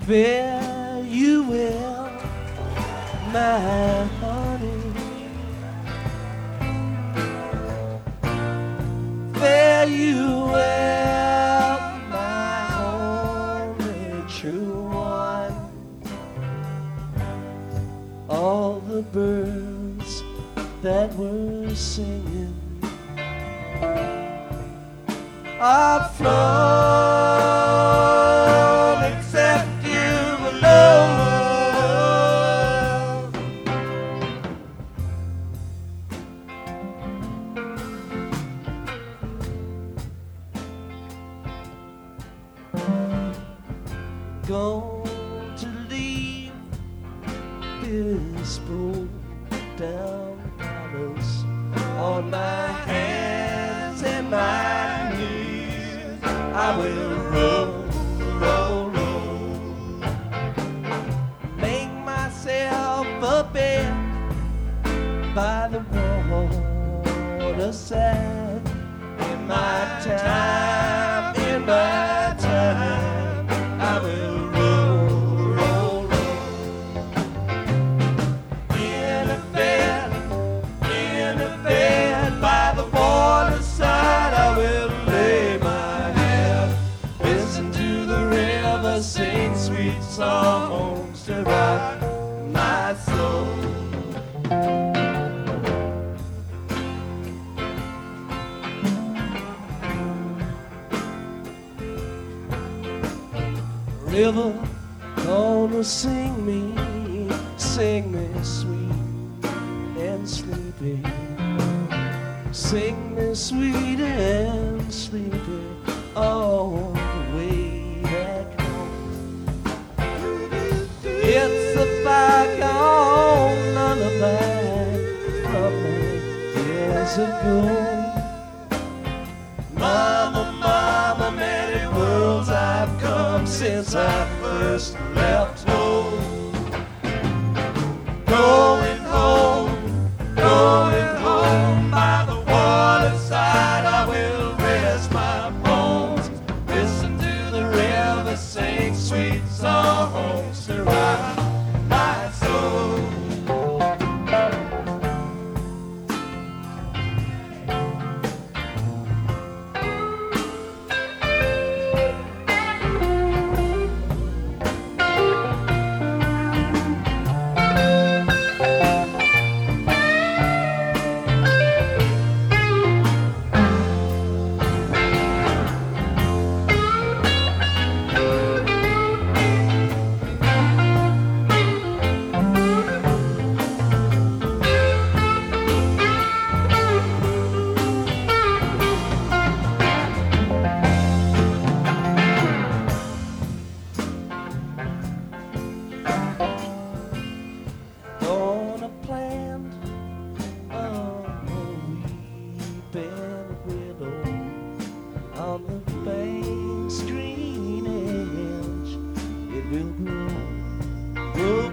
Fare you well, my honey. Fare you well, my only true one. All the birds that were singing are flown except you alone. Going to leave this broke down palace on my hands and my knees. I will roll, roll, roll, make myself a bed by the waterside. In my time, I will roll, roll, roll. In a bed by the waterside, I will lay my head, listen to the river sing sweet songs to rock my soul. River, gonna sing me sweet and sleepy. Sing me sweet and sleepy all the way back home. It's a bygone lullaby from many years ago. Mama, mama, many worlds I've come since I first left home. Going home by the waterside, I will rest my bones. Listen to the river sing sweet songs to rock my soul. On a plant a weeping willow on the bank's green edge, it will grow,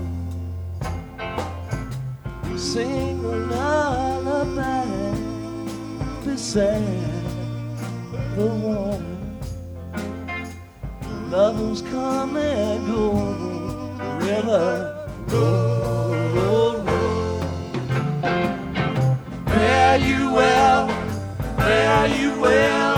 grow. Sing a lullaby beside the water. Lovers come and go, the river roll, roll, roll. Fare you well,